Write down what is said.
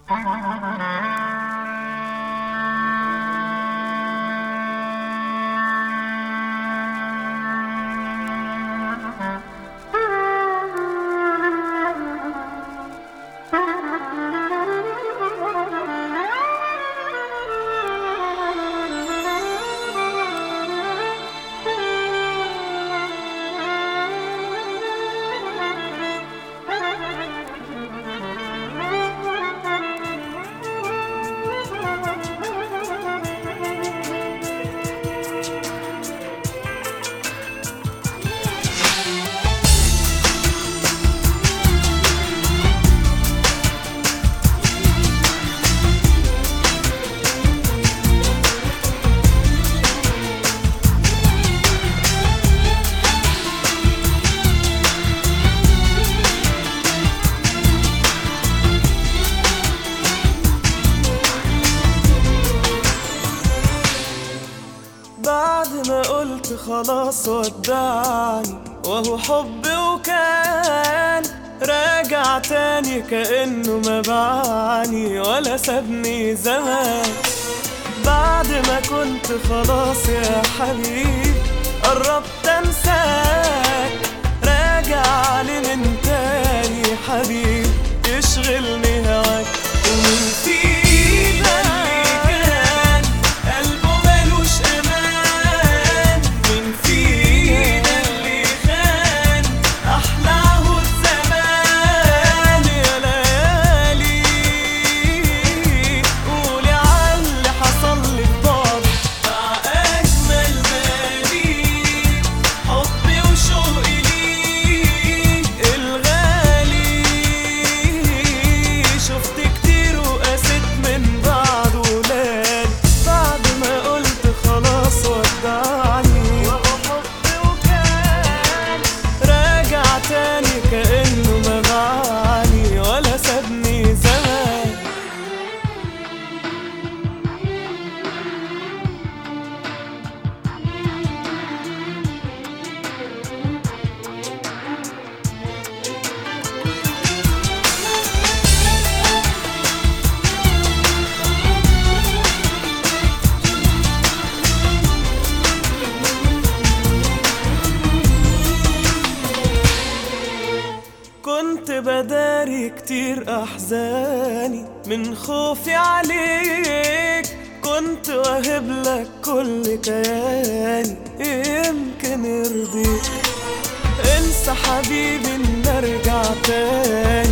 بعد ما قلت خلاص ودعني وهو حب وكان راجع تاني كأنه ما باعني ولا سابني زمان. بعد ما كنت خلاص يا حبيبي قربت انساك راجع لي من تاني حبيبي يشغلني هواك. ومين فينا اللي كان قلبه ملوش امان؟ مين فينا اللي خان احلى عهود زمان؟ يا ليالي قولي عاللي حصل لي في بعضي مع اجمل ما ليك حبي وشوقي ليك الغالي. شفت كتير وقست من بعد ولاد بعد ما قلت خلاص ودعني وهو حب وكان راجع تاني كأنه ما باعني ولا سابني زمان. كنت بداري كتير أحزاني من خوفي عليك، كنت واهب لك كل كياني يمكن يرضيك. انسى حبيبي ان ارجع تاني